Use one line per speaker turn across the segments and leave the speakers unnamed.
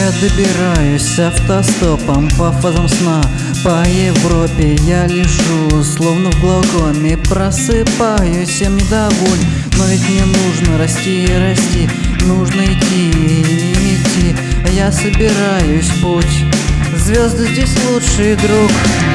Я добираюсь автостопом по фазам сна. По Европе я лежу, словно в глаукоме. Просыпаюсь, всем недоволен. Но ведь мне нужно расти и расти. Нужно идти и идти. Я собираюсь в путь. Звезды здесь лучший друг.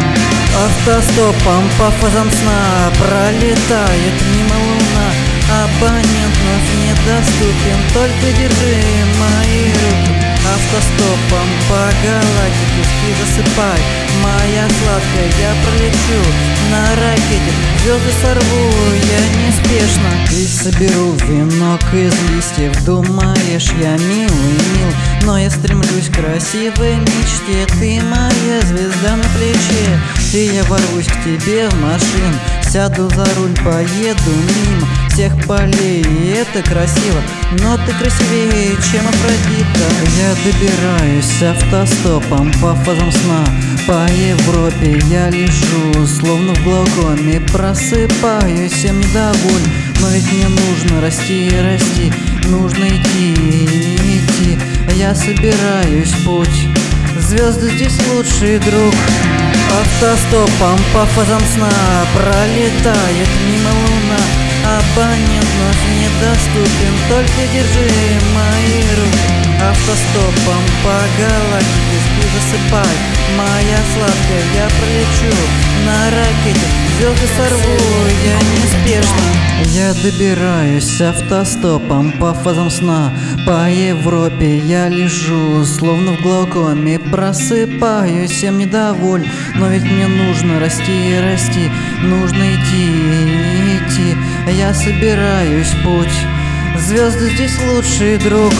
Автостопом по фазам сна пролетает мимо луна. Абонент вновь недоступен, только держи мои руки. Автостопом по галактике спи, засыпай, моя сладкая, я пролечу на ракете, звезды сорву я неспешно и соберу венок из листьев. Думаешь, я милый, мил, но я стремлюсь к красивой мечте. Ты моя звезда на плече, и я ворвусь к тебе в машину. Сяду за руль, поеду мимо всех полей, и это красиво, но ты красивее, чем Афродита. Я добираюсь автостопом по фазам сна. По Европе я лежу, словно в глаукоме. Просыпаюсь, всем недоволен. Но ведь мне нужно расти и расти. Нужно идти и идти. Я собираюсь в путь. Звезды здесь лучший друг. Автостопом по фазам сна пролетает мимо луна. Абонент вновь недоступен, только держи мои руки. Автостопом по галактике спи, засыпай, моя сладкая, я пролечу на ракете, звезды сорву я неспешно. Я добираюсь автостопом по фазам сна. По Европе я лежу, словно в глаукоме. Просыпаюсь, всем недоволен. Но ведь мне нужно расти и расти. Нужно идти и идти. Я собираюсь в путь. Звезды здесь лучший друг.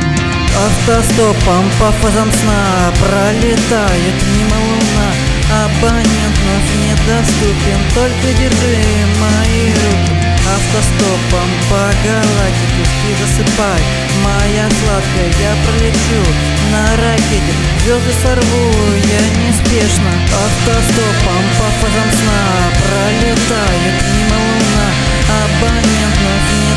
Автостопом по фазам сна пролетает мимо луна. Абонент вновь недоступен, только держи мои руки. Автостопом по галактике спи, засыпай, моя сладкая, я пролечу на ракете, звезды сорву я неспешно. Автостопом по фазам сна пролетает мимо луна. Абонент вновь